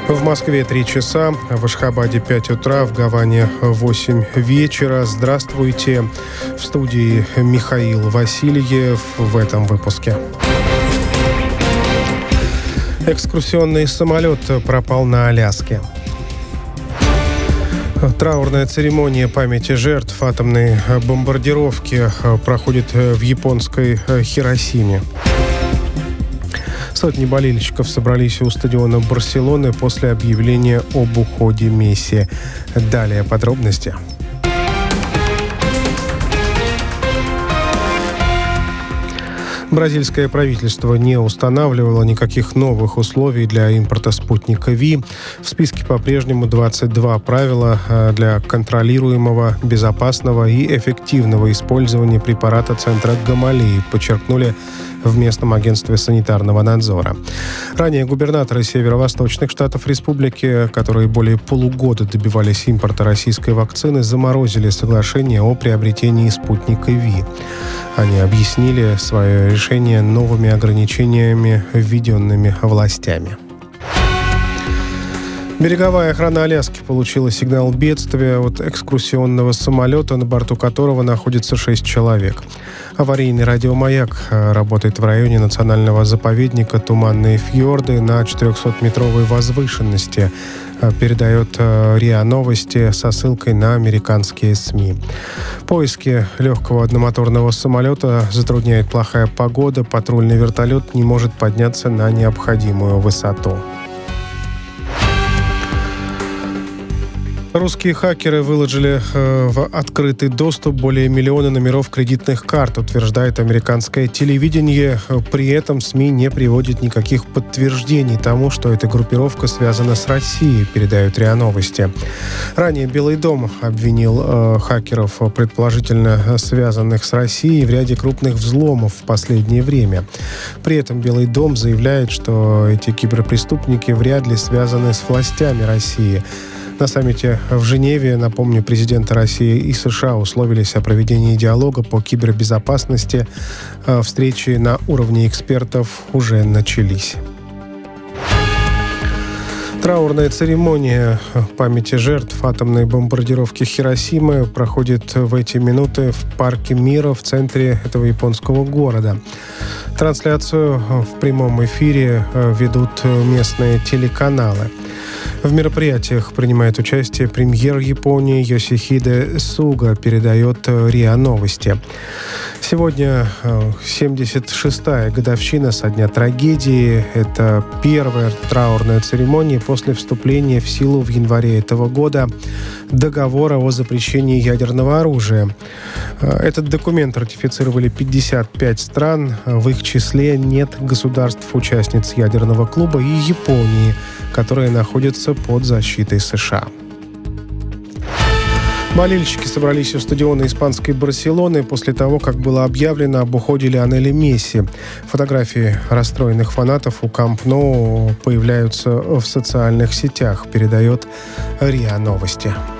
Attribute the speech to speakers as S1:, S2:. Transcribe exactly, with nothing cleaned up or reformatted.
S1: В Москве три часа, в Ашхабаде пять утра, в Гаване восемь вечера. Здравствуйте. В студии Михаил Васильев в этом выпуске. Экскурсионный самолет пропал на Аляске. Траурная церемония памяти жертв атомной бомбардировки проходит в японской Хиросиме. Сотни болельщиков собрались у стадиона Барселоны после объявления об уходе Месси. Далее подробности. Бразильское правительство не устанавливало никаких новых условий для импорта спутника Ви. В списке по-прежнему двадцать два правила для контролируемого, безопасного и эффективного использования препарата центра Гамалеи, подчеркнули в местном агентстве санитарного надзора. Ранее губернаторы северо-восточных штатов республики, которые более полугода добивались импорта российской вакцины, заморозили соглашение о приобретении спутника Ви. Они объяснили свое решение новыми ограничениями, введенными властями. Береговая охрана Аляски получила сигнал бедствия от экскурсионного самолета, на борту которого находится шесть человек. Аварийный радиомаяк работает в районе национального заповедника Туманные фьорды на четырехсотметровой возвышенности, передает РИА Новости со ссылкой на американские СМИ. Поиски легкого одномоторного самолета затрудняет плохая погода, патрульный вертолет не может подняться на необходимую высоту. Русские хакеры выложили э, в открытый доступ более миллиона номеров кредитных карт, утверждает американское телевидение. При этом СМИ не приводят никаких подтверждений тому, что эта группировка связана с Россией, передают РИА Новости. Ранее Белый дом обвинил э, хакеров, предположительно связанных с Россией, в ряде крупных взломов в последнее время. При этом Белый дом заявляет, что эти киберпреступники вряд ли связаны с властями России. На саммите в Женеве, напомню, президенты России и США условились о проведении диалога по кибербезопасности. Встречи на уровне экспертов уже начались. Траурная церемония памяти жертв атомной бомбардировки Хиросимы проходит в эти минуты в Парке мира в центре этого японского города. Трансляцию в прямом эфире ведут местные телеканалы. В мероприятиях принимает участие премьер Японии Йосихиде Суга, передает РИА Новости. Сегодня семьдесят шестая годовщина со дня трагедии. Это первая траурная церемония после вступления в силу в январе этого года договора о запрещении ядерного оружия. Этот документ ратифицировали пятьдесят пять стран. В их числе нет государств-участниц ядерного клуба и Японии, которые находятся под защитой США. Болельщики собрались у стадиона испанской Барселоны после того, как было объявлено об уходе Лионеля Месси. Фотографии расстроенных фанатов у Камп Ноу появляются в социальных сетях, передает РИА Новости.